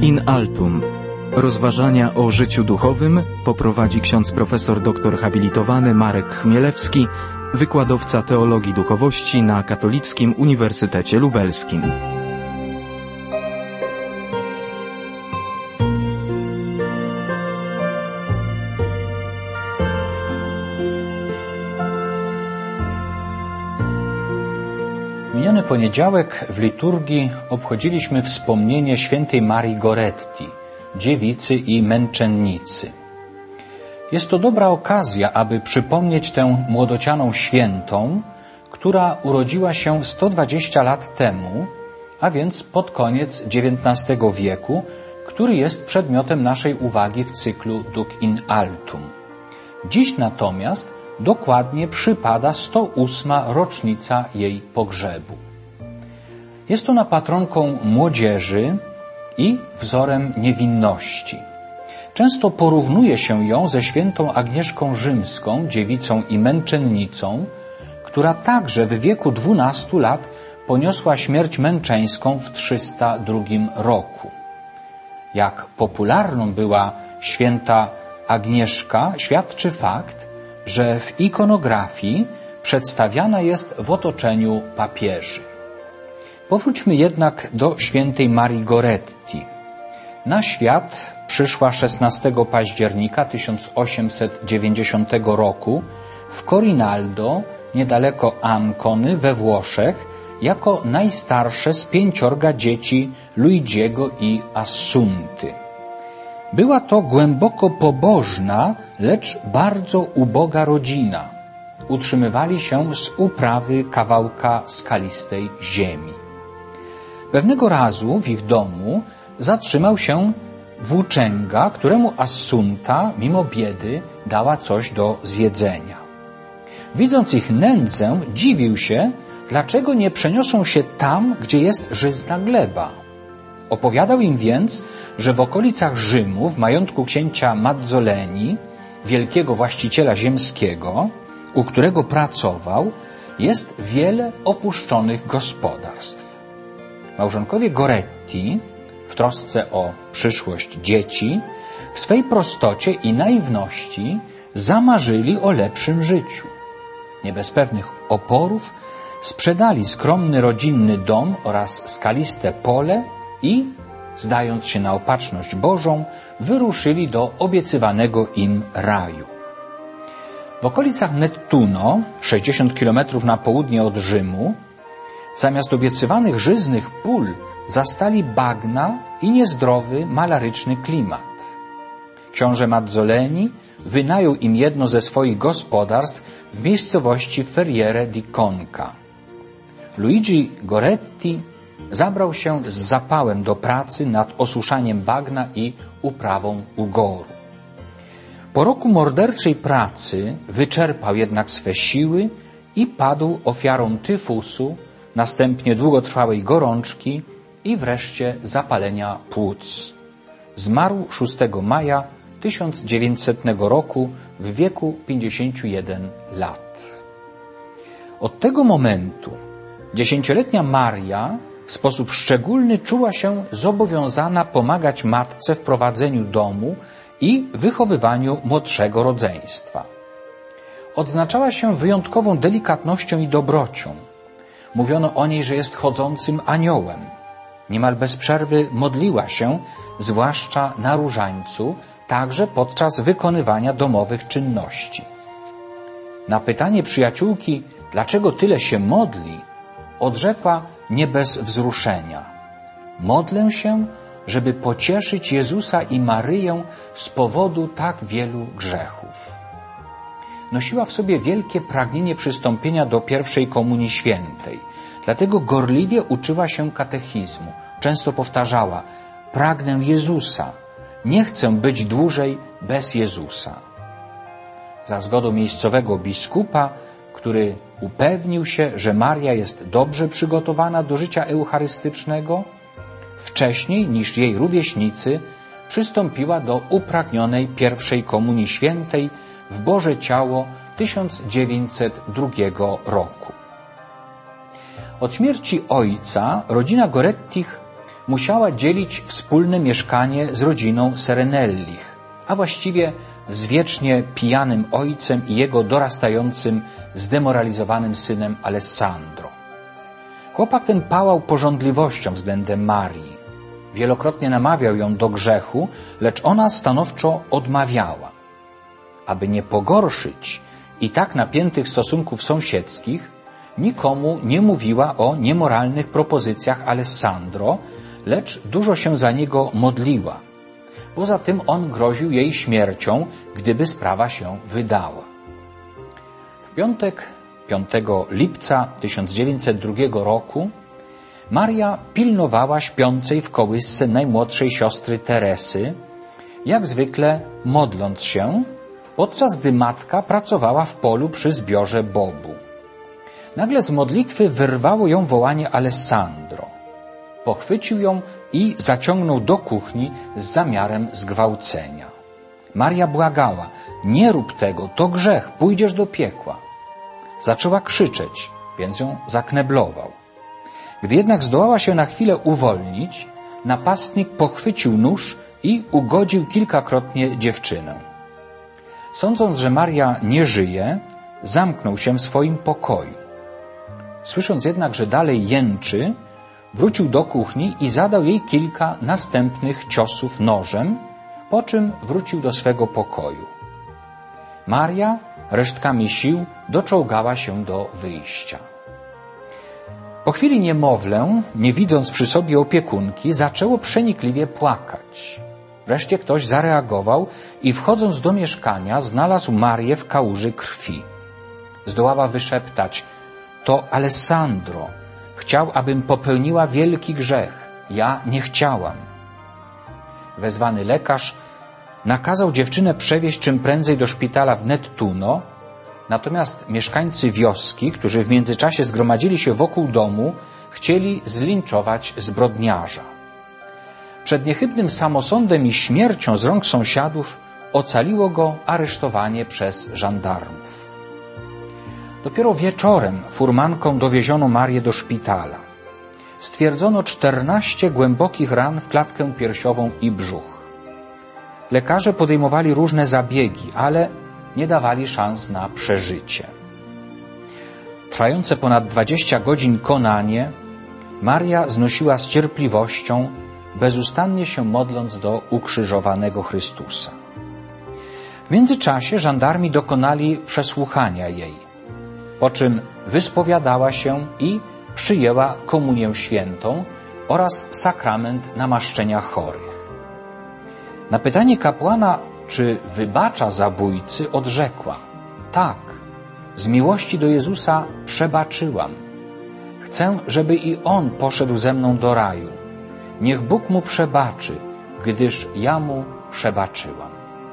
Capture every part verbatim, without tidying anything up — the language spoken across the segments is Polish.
In altum. Rozważania o życiu duchowym poprowadzi ksiądz profesor doktor habilitowany Marek Chmielewski, wykładowca teologii duchowości na Katolickim Uniwersytecie Lubelskim. W miniony poniedziałek w liturgii obchodziliśmy wspomnienie świętej Marii Goretti, dziewicy i męczennicy. Jest to dobra okazja, aby przypomnieć tę młodocianą świętą, która urodziła się sto dwadzieścia lat temu, a więc pod koniec dziewiętnastego wieku, który jest przedmiotem naszej uwagi w cyklu Duc in altum. Dziś natomiast dokładnie przypada sto ósma rocznica jej pogrzebu. Jest ona patronką młodzieży i wzorem niewinności. Często porównuje się ją ze świętą Agnieszką Rzymską, dziewicą i męczennicą, która także w wieku dwunastu lat poniosła śmierć męczeńską w trzysta drugim roku. Jak popularną była święta Agnieszka, świadczy fakt, że w ikonografii przedstawiana jest w otoczeniu papieży. Powróćmy jednak do świętej Marii Goretti. Na świat przyszła szesnastego października tysiąc osiemset dziewięćdziesiątego roku w Corinaldo, niedaleko Ancony we Włoszech, jako najstarsze z pięciorga dzieci Luigiego i Assunty. Była to głęboko pobożna, lecz bardzo uboga rodzina. Utrzymywali się z uprawy kawałka skalistej ziemi. Pewnego razu w ich domu zatrzymał się włóczęga, któremu Assunta, mimo biedy, dała coś do zjedzenia. Widząc ich nędzę, dziwił się, dlaczego nie przeniosą się tam, gdzie jest żyzna gleba. Opowiadał im więc, że w okolicach Rzymu, w majątku księcia Mazzoleni, wielkiego właściciela ziemskiego, u którego pracował, jest wiele opuszczonych gospodarstw. Małżonkowie Goretti, w trosce o przyszłość dzieci, w swej prostocie i naiwności zamarzyli o lepszym życiu. Nie bez pewnych oporów sprzedali skromny rodzinny dom oraz skaliste pole i, zdając się na opatrzność Bożą, wyruszyli do obiecywanego im raju. W okolicach Nettuno, sześćdziesiąt kilometrów na południe od Rzymu, zamiast obiecywanych żyznych pól zastali bagna i niezdrowy, malaryczny klimat. Książę Mazzoleni wynajął im jedno ze swoich gospodarstw w miejscowości Ferriere di Conca. Luigi Goretti zabrał się z zapałem do pracy nad osuszaniem bagna i uprawą ugoru. Po roku morderczej pracy wyczerpał jednak swe siły i padł ofiarą tyfusu, następnie długotrwałej gorączki i wreszcie zapalenia płuc. Zmarł szóstego maja tysiąc dziewięćsetnego roku w wieku pięćdziesięciu jeden lat. Od tego momentu dziesięcioletnia Maria w sposób szczególny czuła się zobowiązana pomagać matce w prowadzeniu domu i wychowywaniu młodszego rodzeństwa. Odznaczała się wyjątkową delikatnością i dobrocią. Mówiono o niej, że jest chodzącym aniołem. Niemal bez przerwy modliła się, zwłaszcza na różańcu, także podczas wykonywania domowych czynności. Na pytanie przyjaciółki, dlaczego tyle się modli, odrzekła nie bez wzruszenia: modlę się, żeby pocieszyć Jezusa i Maryję z powodu tak wielu grzechów. Nosiła w sobie wielkie pragnienie przystąpienia do pierwszej komunii świętej. Dlatego gorliwie uczyła się katechizmu. Często powtarzała: pragnę Jezusa, nie chcę być dłużej bez Jezusa. Za zgodą miejscowego biskupa, który upewnił się, że Maria jest dobrze przygotowana do życia eucharystycznego, wcześniej niż jej rówieśnicy przystąpiła do upragnionej pierwszej komunii świętej w Boże Ciało tysiąc dziewięćset drugiego roku. Od śmierci ojca rodzina Gorettich musiała dzielić wspólne mieszkanie z rodziną Serenellich, a właściwie z wiecznie pijanym ojcem i jego dorastającym, zdemoralizowanym synem Alessandro. Chłopak ten pałał pożądliwością względem Marii. Wielokrotnie namawiał ją do grzechu, lecz ona stanowczo odmawiała. Aby nie pogorszyć i tak napiętych stosunków sąsiedzkich, nikomu nie mówiła o niemoralnych propozycjach Alessandro, lecz dużo się za niego modliła. Poza tym on groził jej śmiercią, gdyby sprawa się wydała. W piątek, piątego lipca tysiąc dziewięćset drugiego roku, Maria pilnowała śpiącej w kołysce najmłodszej siostry Teresy, jak zwykle modląc się, podczas gdy matka pracowała w polu przy zbiorze bobu. Nagle z modlitwy wyrwało ją wołanie Alessandro. Pochwycił ją i zaciągnął do kuchni z zamiarem zgwałcenia. Maria błagała: nie rób tego, to grzech, pójdziesz do piekła. Zaczęła krzyczeć, więc ją zakneblował. Gdy jednak zdołała się na chwilę uwolnić, napastnik pochwycił nóż i ugodził kilkakrotnie dziewczynę. Sądząc, że Maria nie żyje, zamknął się w swoim pokoju. Słysząc jednak, że dalej jęczy, wrócił do kuchni i zadał jej kilka następnych ciosów nożem, po czym wrócił do swego pokoju. Maria resztkami sił doczołgała się do wyjścia. Po chwili niemowlę, nie widząc przy sobie opiekunki, zaczęło przenikliwie płakać. Wreszcie ktoś zareagował i wchodząc do mieszkania znalazł Marię w kałuży krwi. Zdołała wyszeptać: to Alessandro chciał, abym popełniła wielki grzech. Ja nie chciałam. Wezwany lekarz nakazał dziewczynę przewieźć czym prędzej do szpitala w Nettuno, natomiast mieszkańcy wioski, którzy w międzyczasie zgromadzili się wokół domu, chcieli zlinczować zbrodniarza. Przed niechybnym samosądem i śmiercią z rąk sąsiadów ocaliło go aresztowanie przez żandarmów. Dopiero wieczorem furmanką dowieziono Marię do szpitala. Stwierdzono czternaście głębokich ran w klatkę piersiową i brzuch. Lekarze podejmowali różne zabiegi, ale nie dawali szans na przeżycie. Trwające ponad dwadzieścia godzin konanie Maria znosiła z cierpliwością, bezustannie się modląc do ukrzyżowanego Chrystusa. W międzyczasie żandarmi dokonali przesłuchania jej, po czym wyspowiadała się i przyjęła komunię świętą oraz sakrament namaszczenia chorych. Na pytanie kapłana, czy wybacza zabójcy, odrzekła: tak, z miłości do Jezusa przebaczyłam. Chcę, żeby i On poszedł ze mną do raju. Niech Bóg mu przebaczy, gdyż ja mu przebaczyłam.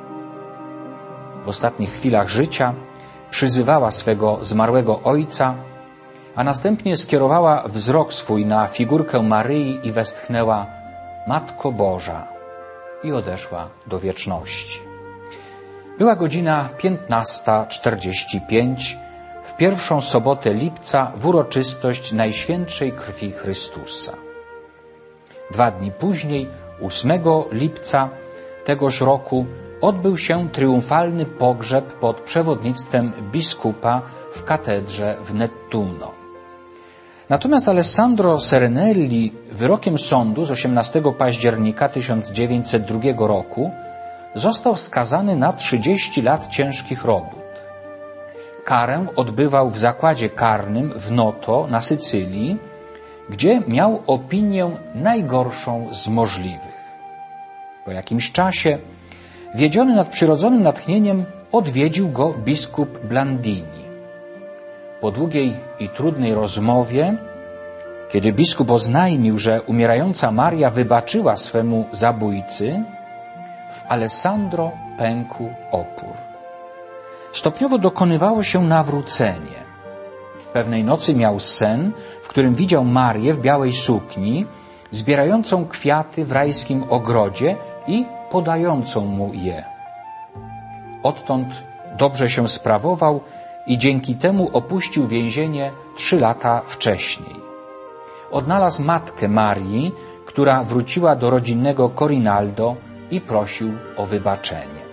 W ostatnich chwilach życia przyzywała swego zmarłego ojca, a następnie skierowała wzrok swój na figurkę Maryi i westchnęła: Matko Boża, i odeszła do wieczności. Była godzina piętnasta czterdzieści pięć w pierwszą sobotę lipca w uroczystość Najświętszej Krwi Chrystusa. Dwa dni później, ósmego lipca tegoż roku, odbył się triumfalny pogrzeb pod przewodnictwem biskupa w katedrze w Nettuno. Natomiast Alessandro Serenelli wyrokiem sądu z osiemnastego października tysiąc dziewięćset drugiego roku został skazany na trzydzieści lat ciężkich robót. Karę odbywał w zakładzie karnym w Noto na Sycylii, gdzie miał opinię najgorszą z możliwych. Po jakimś czasie, wiedziony nadprzyrodzonym natchnieniem, odwiedził go biskup Blandini. Po długiej i trudnej rozmowie, kiedy biskup oznajmił, że umierająca Maria wybaczyła swemu zabójcy, w Alessandro pękł opór. Stopniowo dokonywało się nawrócenie. Pewnej nocy miał sen, w którym widział Marię w białej sukni, zbierającą kwiaty w rajskim ogrodzie i podającą mu je. Odtąd dobrze się sprawował i dzięki temu opuścił więzienie trzy lata wcześniej. Odnalazł matkę Marii, która wróciła do rodzinnego Corinaldo i prosił o wybaczenie.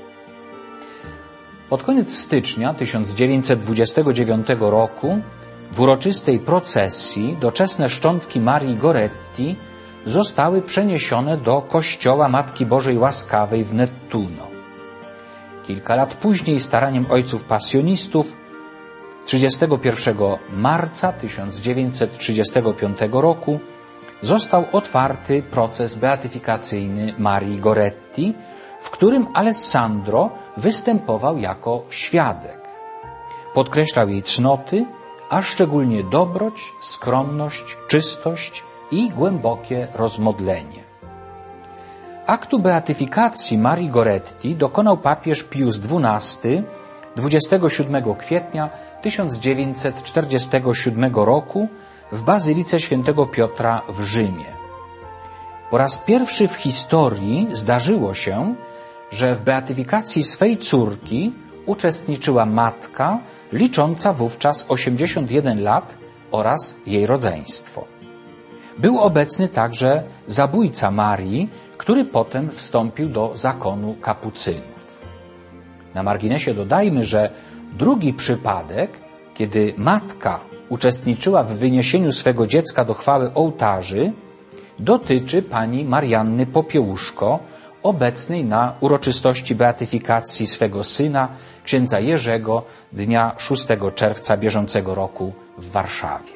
Pod koniec stycznia tysiąc dziewięćset dwudziestego dziewiątego roku w uroczystej procesji doczesne szczątki Marii Goretti zostały przeniesione do kościoła Matki Bożej Łaskawej w Nettuno. Kilka lat później staraniem ojców pasjonistów trzydziestego pierwszego marca tysiąc dziewięćset trzydziestego piątego roku został otwarty proces beatyfikacyjny Marii Goretti, w którym Alessandro występował jako świadek. Podkreślał jej cnoty, a szczególnie dobroć, skromność, czystość i głębokie rozmodlenie. Aktu beatyfikacji Marii Goretti dokonał papież Pius dwunasty dwudziestego siódmego kwietnia tysiąc dziewięćset czterdziestego siódmego roku w Bazylice Świętego Piotra w Rzymie. Po raz pierwszy w historii zdarzyło się, że w beatyfikacji swej córki uczestniczyła matka licząca wówczas osiemdziesiąt jeden lat oraz jej rodzeństwo. Był obecny także zabójca Marii, który potem wstąpił do zakonu kapucynów. Na marginesie dodajmy, że drugi przypadek, kiedy matka uczestniczyła w wyniesieniu swego dziecka do chwały ołtarzy, dotyczy pani Marianny Popiełuszko, obecnej na uroczystości beatyfikacji swego syna, księdza Jerzego, dnia szóstego czerwca bieżącego roku w Warszawie.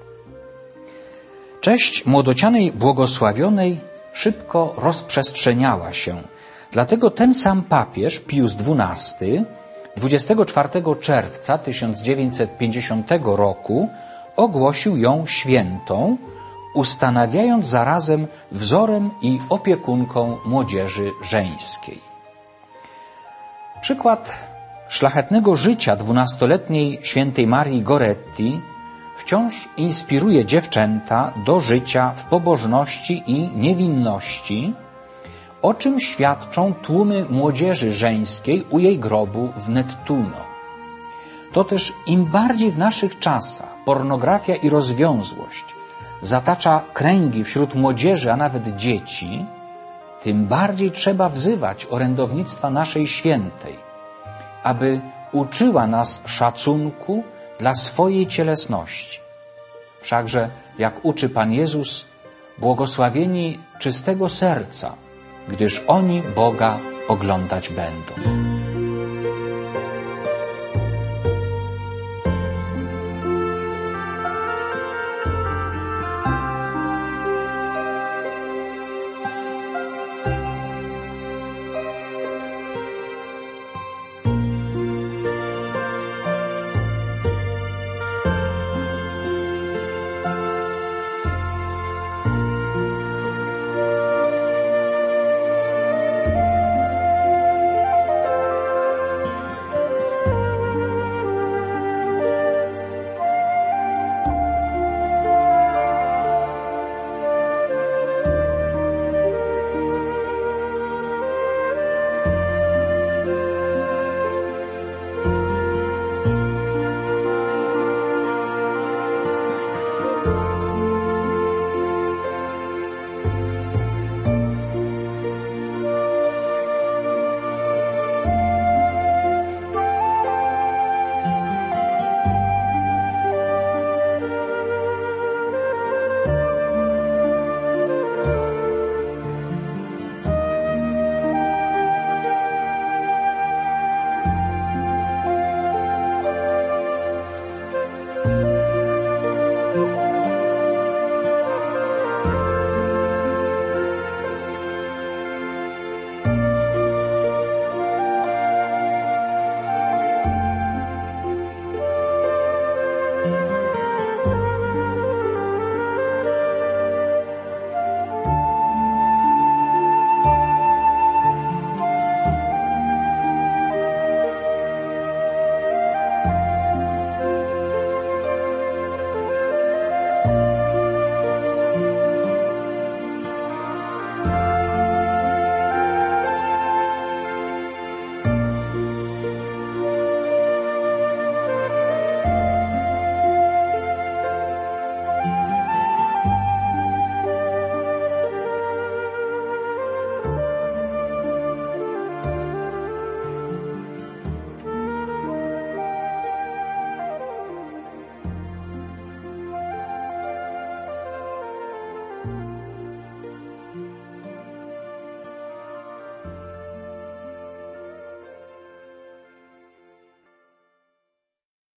Cześć młodocianej błogosławionej szybko rozprzestrzeniała się, dlatego ten sam papież Pius dwunasty dwudziestego czwartego czerwca tysiąc dziewięćset pięćdziesiątego roku ogłosił ją świętą, ustanawiając zarazem wzorem i opiekunką młodzieży żeńskiej. Przykład szlachetnego życia dwunastoletniej świętej Marii Goretti wciąż inspiruje dziewczęta do życia w pobożności i niewinności, o czym świadczą tłumy młodzieży żeńskiej u jej grobu w Nettuno. To też im bardziej w naszych czasach pornografia i rozwiązłość zatacza kręgi wśród młodzieży, a nawet dzieci, tym bardziej trzeba wzywać orędownictwa naszej świętej, aby uczyła nas szacunku dla swojej cielesności. Wszakże, jak uczy Pan Jezus, błogosławieni czystego serca, gdyż oni Boga oglądać będą.